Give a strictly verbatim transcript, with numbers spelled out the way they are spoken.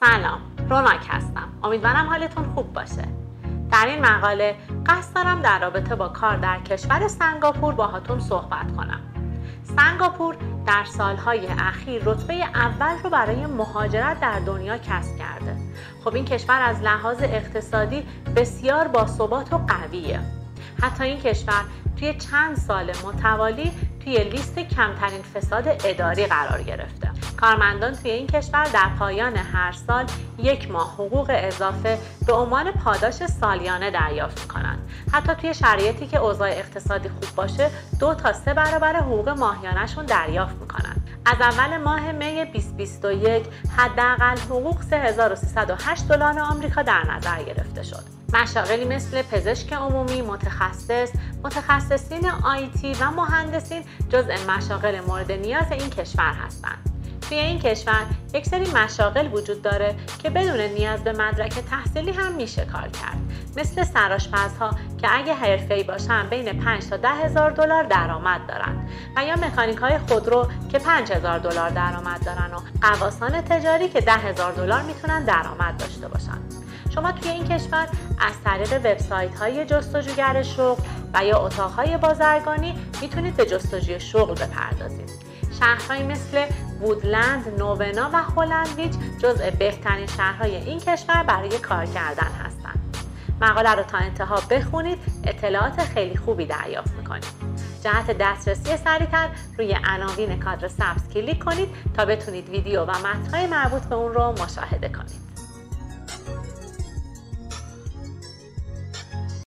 سلام، روناک هستم. امیدوارم حالتون خوب باشه. در این مقاله قصد دارم در رابطه با کار در کشور سنگاپور باهاتون صحبت کنم. سنگاپور در سالهای اخیر رتبه اول رو برای مهاجرت در دنیا کسب کرده. خب این کشور از لحاظ اقتصادی بسیار باثبات و قویه. حتی این کشور توی چند سال متوالی توی لیست کمترین فساد اداری قرار گرفته. کارمندان توی این کشور در پایان هر سال یک ماه حقوق اضافه به عنوان پاداش سالیانه دریافت می‌کنند. حتی توی شرایطی که اوضاع اقتصادی خوب باشه، دو تا سه برابر حقوق ماهیانه‌شون دریافت می‌کنند. از اول ماه می بیست بیست و یک حداقل حقوق سه هزار و سیصد و هشت دلار آمریکا در نظر گرفته شد. مشاغلی مثل پزشک عمومی، متخصص، متخصصین آیتی و مهندسین جزء مشاغل مورد نیاز این کشور هستند. توی این کشور یک سری مشاغل وجود داره که بدون نیاز به مدرک تحصیلی هم میشه کار کرد، مثل سرآشپزها که اگه حرفه‌ای باشن بین پنج تا ده هزار دلار درآمد دارن و یا مکانیکای خودرو که پنج هزار دلار درآمد دارن و غواصان تجاری که ده هزار دلار میتونن درآمد داشته باشن. شما توی این کشور از طریق وبسایت‌های جستجوگر شغل و یا اتاق‌های بازرگانی میتونید به جستجوی شغل بپردازید. شهرهایی مثل وودلند، نوونا و هلندویچ جزء بهترین شهرهای این کشور برای کار کردن هستند. مقاله رو تا انتها بخونید، اطلاعات خیلی خوبی دریافت میکنید. جهت دسترسی سریعتر روی عناوین کادر سبز کلیک کنید تا بتونید ویدیو و متن‌های مربوط به اون رو مشاهده کنید.